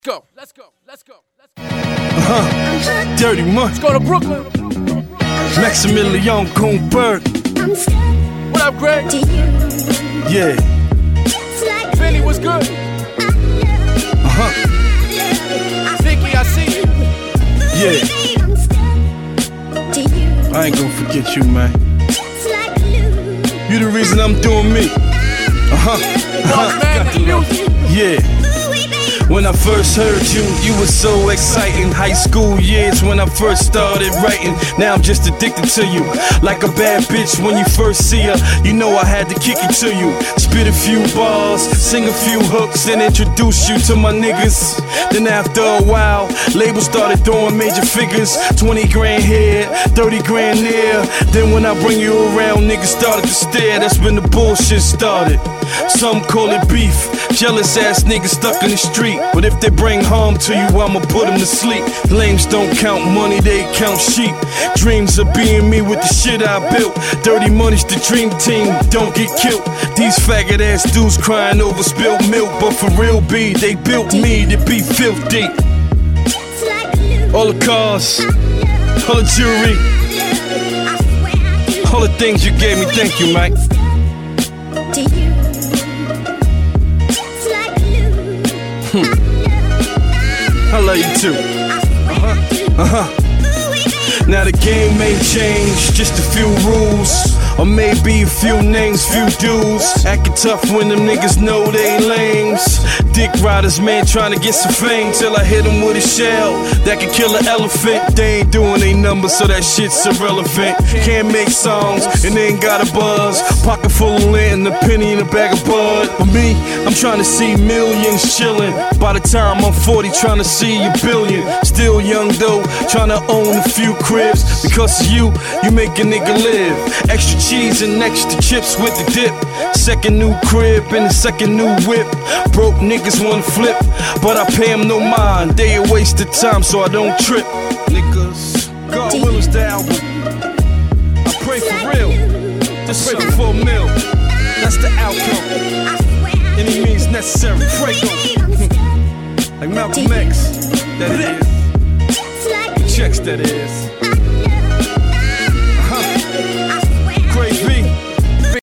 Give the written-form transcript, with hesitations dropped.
Go. Let's go. Dirty Money. Let's go to Brooklyn. Maximilian Goldberg. What up, Greg? Yeah. Philly was good. Vicky, I see you. Yeah. I ain't gonna forget you, man. You the reason I'm doing me. Man, the music. Yeah. When I first heard you, you was so exciting. High school years when I first started writing. Now I'm just addicted to you. Like a bad bitch when you first see her, you know I had to kick it to you. Spit a few bars, sing a few hooks, and introduce you to my niggas. Then after a while, labels started throwing major figures. 20 grand here, 30 grand there. Then when I bring you around, niggas started to stare. That's when the bullshit started. Some call it beef. Jealous ass niggas stuck in the street. But if they bring harm to you, I'ma put them to sleep. Lames don't count money, they count sheep. Dreams of being me with the shit I built. Dirty Money's the dream team, don't get killed. These faggot ass dudes crying over spilled milk. But for real B, they built me to be filthy. All the cars, all the jewelry, all the things you gave me, thank you, Mike. I love you too. Now the game may change, just a few rules, or maybe a few names, few dudes. Acting tough when them niggas know they ain't lames. Dick riders, man, trying to get some fame. Till I hit them with a shell that can kill an elephant. They ain't doing they numbers, so that shit's irrelevant. Can't make songs, and they ain't got a buzz. Pocket full of lint and a penny in a bag of bud. For me, I'm trying to see millions chillin'. By the time I'm 40, trying to see a billion. Still young though, trying to own a few cribs. Because of you make a nigga live. Extra cheese and extra chips with the dip. Second new crib and a second new whip. Broke niggas wanna flip, but I pay them no mind. They a waste of time, so I don't trip. Niggas, God wills the album. I pray for real. Just pray for 4 mil. That's the outcome. Any means necessary. Pray go. Like Malcolm X. That it is. Checks that is.